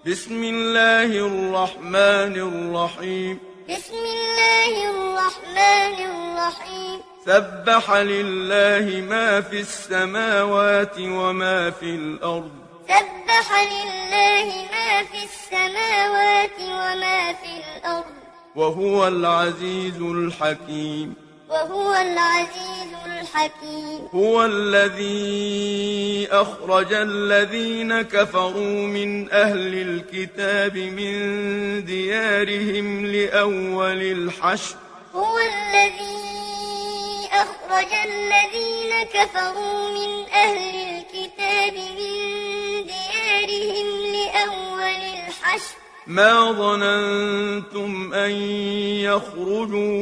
بسم الله الرحمن الرحيم بسم الله الرحمن الرحيم سبح لله ما في السماوات وما في الأرض سبح لله ما في السماوات وما في الأرض وهو العزيز الحكيم وهو العزيز الحكيم هو الذي أخرج الذين كفروا من أهل الكتاب من ديارهم لأول الحشر هو الذي أخرج الذين كفروا من أهل الكتاب من ديارهم لأول الحشر ما ظننتم أن يخرجوا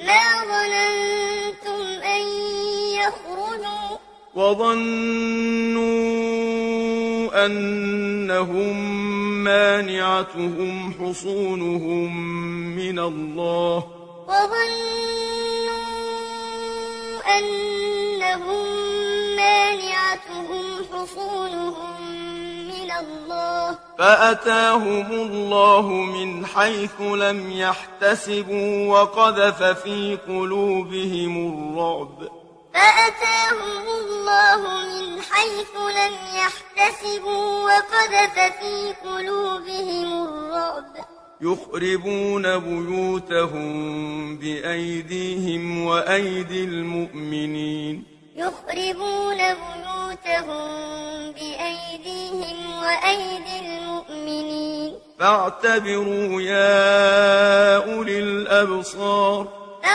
وظنوا أنهم مانعتهم حصونهم من الله فأتاهم الله من حيث لم يحتسبوا وقذف في قلوبهم الرعب يخربون بيوتهم بأيديهم وأيدي المؤمنين فاعتبروا يا أولي الأبصار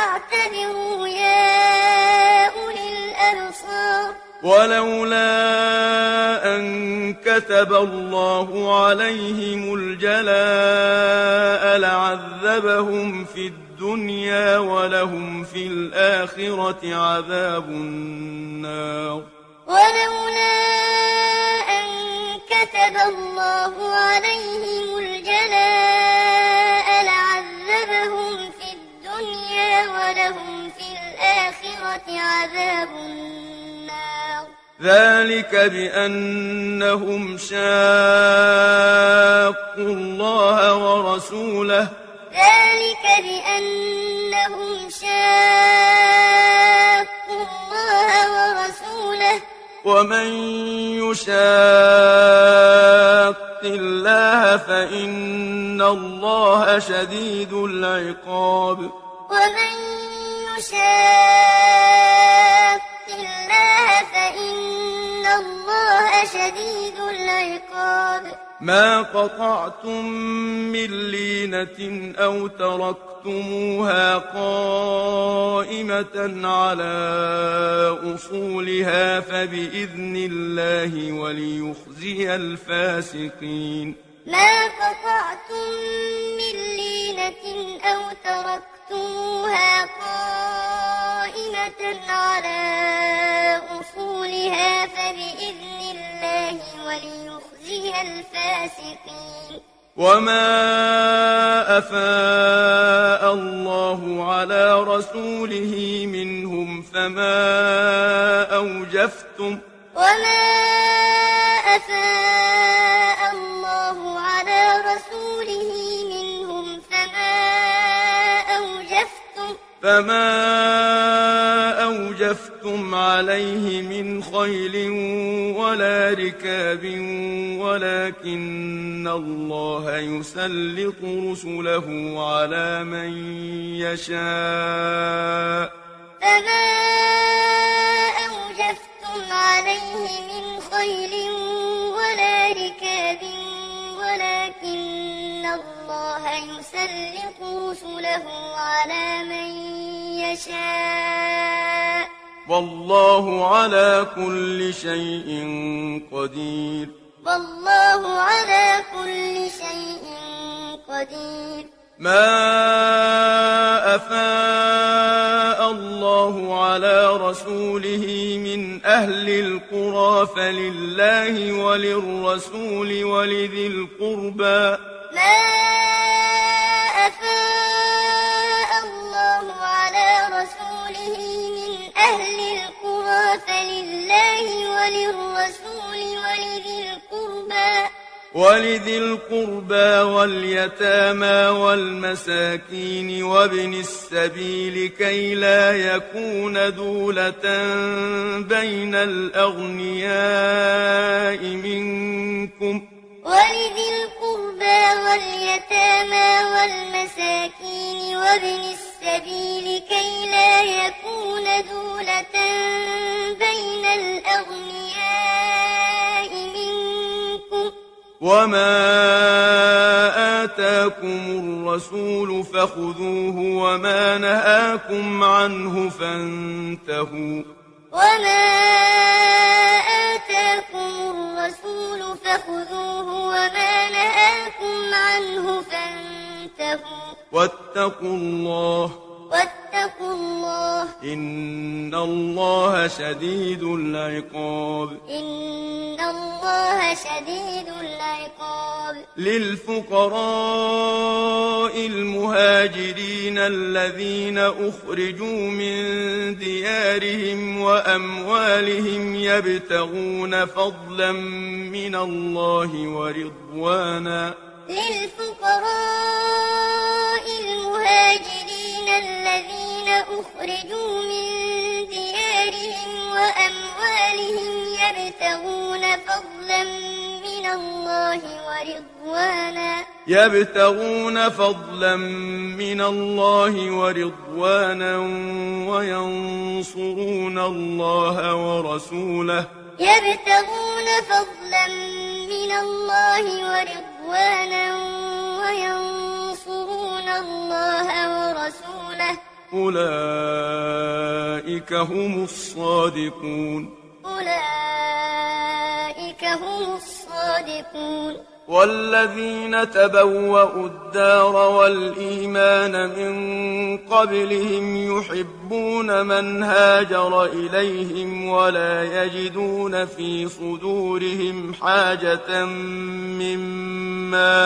ولولا أن كتب الله عليهم الجلاء لعذبهم في الدنيا ولهم في الآخرة عذاب النار ذلك بأنهم شاقوا الله ورسوله ومن يشاق الله فإن الله شديد العقاب ما قطعتم من لينة أو تركتموها قائمة على أصولها فبإذن الله وليخزي الفاسقين وما أفاء الله على رسوله منهم فما أوجفتم عليه من خيل ولا ركاب ولكن الله يسلط رسله على من يشاء والله على كل شيء قدير ما أفاء الله على رسوله من أهل القرى فلله وللرسول ولذي القربى ولذي القربى واليتامى والمساكين وابن السبيل كي لا يكون دولة بين الأغنياء منكم ولذي القربى واليتامى والمساكين وابن السبيل كي لا يكون دولة بين الأغنياء منكم وما آتاكم الرسول فخذوه وما نهاكم عنه فانتهوا وما آتاكم الرسول فخذوه وما نهاكم عنه فانتهوا واتقوا الله إن الله شديد العقاب إن الله شديد العقاب للفقراء المهاجرين الذين أخرجوا من ديارهم وأموالهم يبتغون فضلا من الله ورضوانا للفقراء المهاجرين الذين أخرجوا من ديارهم وأموالهم يبتغون فضلا من الله ورضوانا وينصرون الله ورسوله يبتغون فضلا من الله ورضوانا وينصرون الله ورسوله أولئك هم الصادقون أولئك هم الصادقون والذين تبوأوا الدار والإيمان من قبلهم يحبون من هاجر إليهم ولا يجدون في صدورهم حاجة مما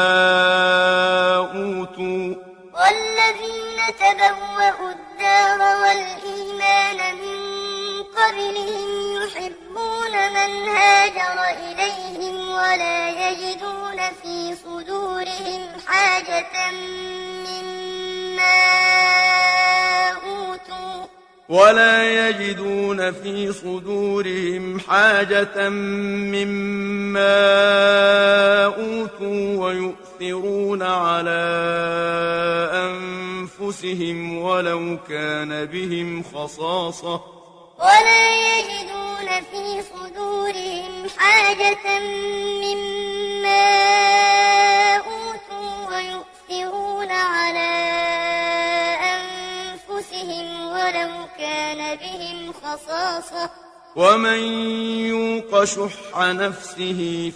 أوتوا والذين تبوأوا الدار والإيمان من قبلهم يحبون من هاجر إليهم ولا يجدون في صدورهم حاجة مما أوتوا ويؤثرون على أنفسهم ولو كان بهم خصاصة ولا يجدون في صدورهم حاجة مما أوتوا ويؤثرون على أنفسهم ولو كان بهم خصاصة ومن يوق شح نفسه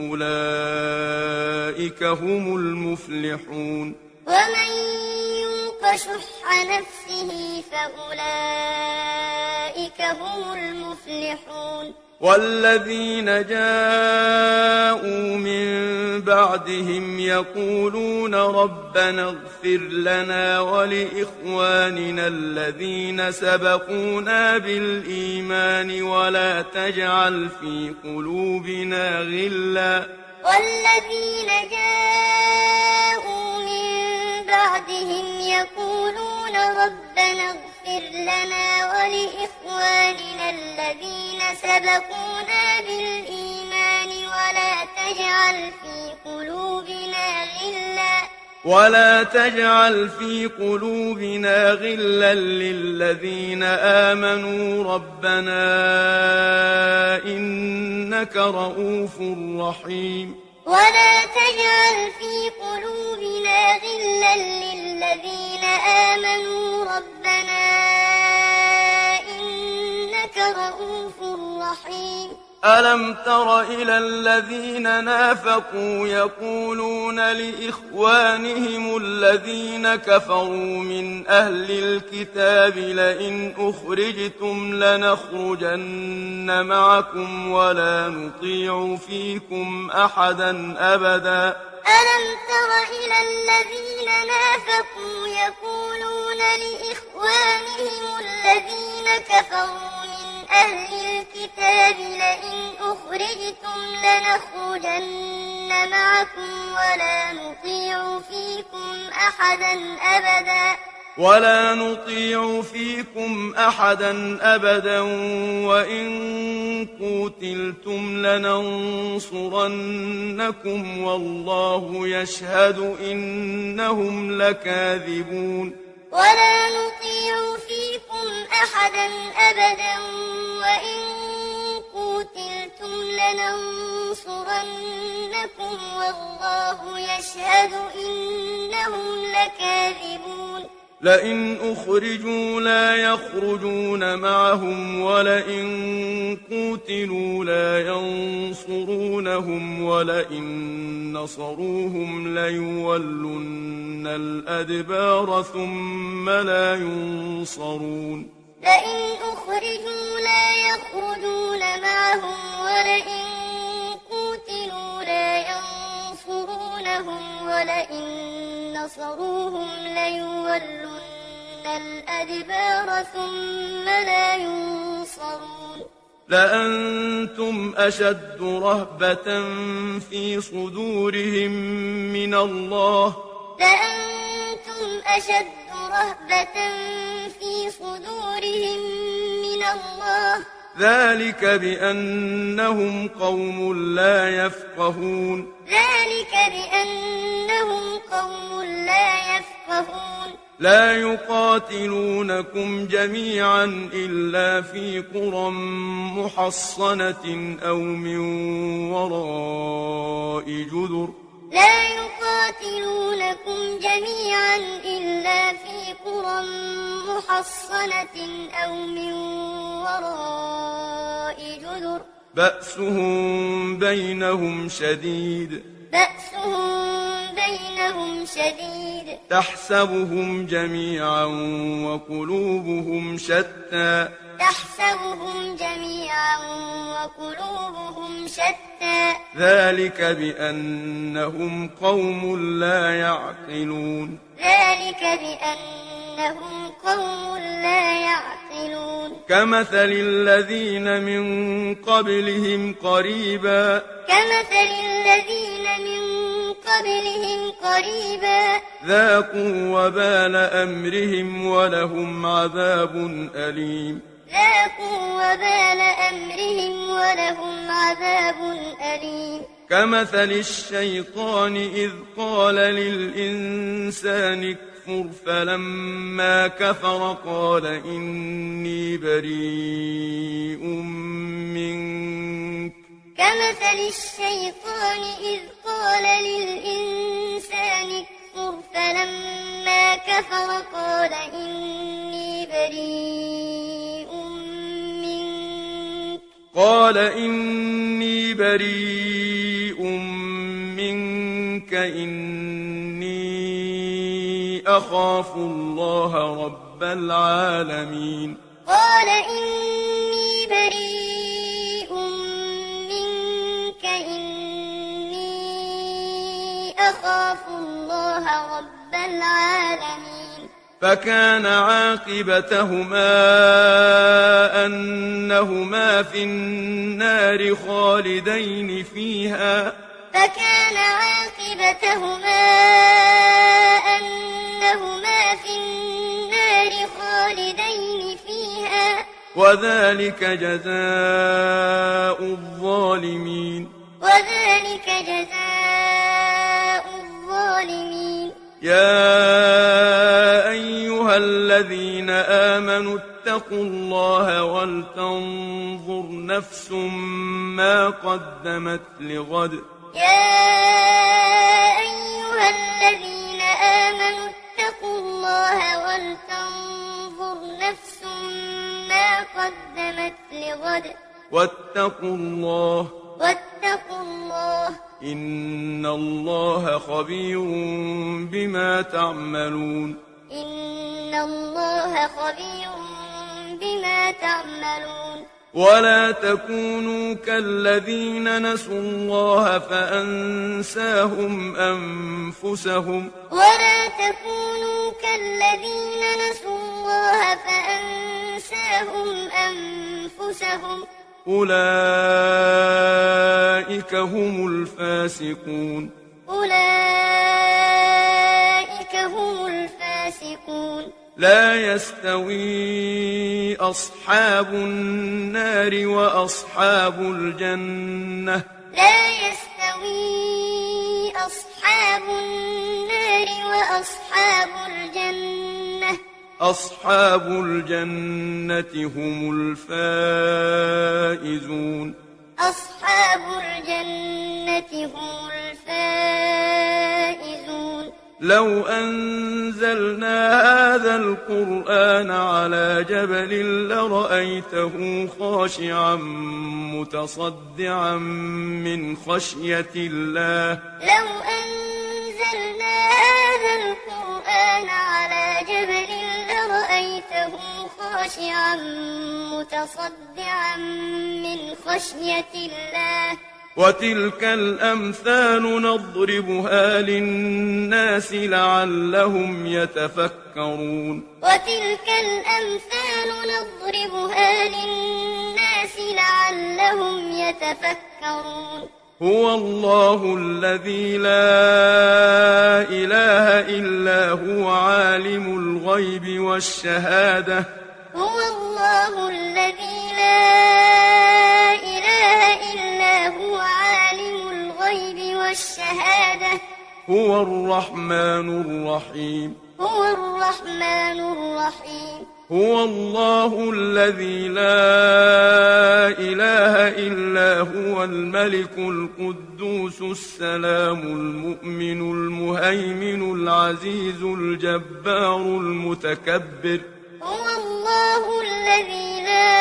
فأولئك هم المفلحون ومن يوق شح نفسه فأولئك هم المفلحون والذين جاءوا من بعدهم يقولون ربنا اغفر لنا ولإخواننا الذين سبقونا بالإيمان ولا تجعل في قلوبنا غلا والذين جاءوا من بعدهم يقولون ربنا اغفر لنا ولإخواننا الذين سبقونا بالإيمان ولا تجعل في قلوبنا غلا للذين آمنوا ربنا إنك رؤوف رحيم ولا تجعل في قلوبنا غلا للذين آمنوا ربنا إنك رؤوف رحيم ألم تر إلى الذين نافقوا يقولون لإخوانهم الذين كفروا من أهل الكتاب لئن أخرجتم لنخرجن معكم ولا نطيع فيكم أحدا أبدا ألم تر إلى الذين نافقوا يقولون لإخوانهم الذين كفروا أهل الكتاب لئن أخرجتم لنخرجن معكم ولا نطيع فيكم أحدا أبدا وإن قوتلتم لننصرنكم والله يشهد إنهم لكاذبون ولا نطيع فيكم أحدا أبدا وإن قوتلتم لننصرنكم والله يشهد إنهم لكاذبون لئن أخرجوا لا يخرجون معهم ولئن قوتلوا لا ينصرونهم ولئن نصروهم ليولن الأدبار ثم لا ينصرون لئن أخرجوا لا يخرجون معهم ولئن قوتلوا لا ينصرونهم ولئن نصروهم ليولن الأدبار ثم لا ينصرون لأنتم أشد رهبة في صدورهم من الله لأنتم أشد رهبة في صدورهم من الله ذلك بأنهم قوم لا يفقهون ذلك بأنهم قوم لا يفقهون لا يقاتلونكم جميعا إلا في قرى محصنة أو من وراء جدر لا يقاتلونكم جميعا إلا في قرى محصنة أو من وراء جدر بأسهم بينهم شديد تحسبهم جميعا وقلوبهم شتى ذلك بأنهم قوم لا يعقلون كمثل الذين من قبلهم قريبا ذاقوا وبال أمرهم ولهم عذاب أليم كمثل الشيطان إذ قال للإنسان اكفر فلما كفر قال إني بريء منك كمثل الشيطان إذ قال للإنسان اكفر فلما كفر قال إني بريء منك إني أخاف الله رب العالمين قال إني بريء منك إني أخاف الله رب العالمين فكان عاقبتهما أنهما في النار خالدين فيها وذلك جزاء الظالمين يا أيها الذين آمنوا اتقوا الله ولتنظر نفس ما قدمت لغد واتقوا الله إن الله خبير بما تعملون ولا تكونوا كالذين نسوا الله فأنساهم أنفسهم أولئك هم الفاسقون أولئك هم الفاسقون لا يستوي أصحاب النار وأصحاب الجنة لا يستوي أصحاب النار وأصحاب الجنة أصحاب الجنة هم الفائزون أصحاب الجنة هم الفائزون لو أنزلنا هذا القرآن على جبل لرأيته خاشعا متصدعا من خشية الله لو أنزلنا هذا القرآن على جبل لرأيته خاشعا متصدعا من خشية الله وتلك الأمثال نضربها للناس لعلهم يتفكرون وتلك الأمثال نضربها للناس لعلهم يتفكرون هو الله الذي لا إله إلا هو عالم الغيب والشهادة هو الله الذي لا إله إلا هو عالم الغيب والشهادة هو الرحمن الرحيم هو الرحمن الرحيم هو الله الذي لا إله إلا هو الملك القدوس السلام المؤمن المهيمن العزيز الجبار المتكبر هو الله الذي لا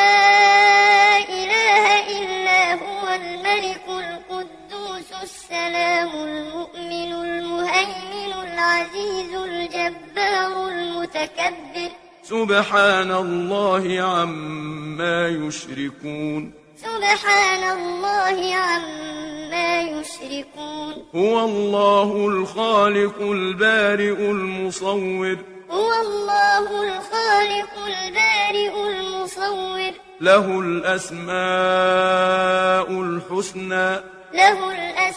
إله إلا هو الملك القدوس السلام المؤمن المهيمن العزيز الجبار المتكبر سبحان الله عما يشركون سبحان الله عما يشركون هو الله الخالق البارئ المصور هو الله الخالق البارئ المصور له الأسماء الحسنى له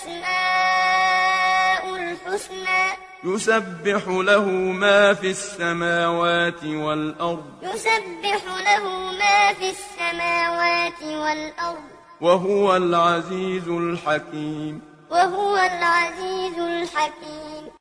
الأسماء الحسنى يسبح له ما في السماوات والأرض يسبح له ما في السماوات والأرض وهو العزيز الحكيم وهو العزيز الحكيم